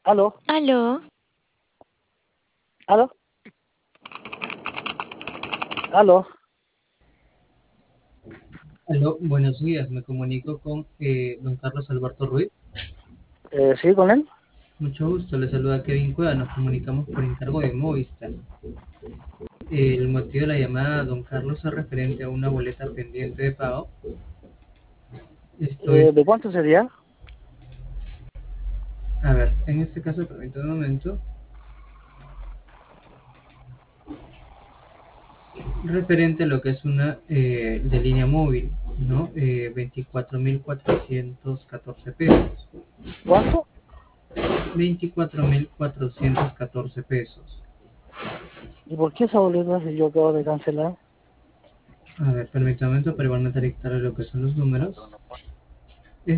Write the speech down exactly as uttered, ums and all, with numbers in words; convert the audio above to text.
Aló, Aló, aló, aló. Aló, buenos días. Me comunico con eh, don Carlos Alberto Ruiz. Eh, ¿sí con él? Mucho gusto. Le saluda Kevin Cueva. Nos comunicamos por encargo de Movistar. El motivo de la llamada, don Carlos, es referente a una boleta pendiente de pago. Esto Eh, es, ¿de cuánto sería? a ver, en este caso, permítame un momento, referente a lo que es una eh, de línea móvil, ¿no? Eh, veinticuatro mil cuatrocientos catorce pesos. ¿Cuánto? Veinticuatro mil cuatrocientos catorce pesos. ¿Y por qué esa boleta si yo acabo de cancelar? A ver, permítame un momento para igualmente dictarle lo que son los números.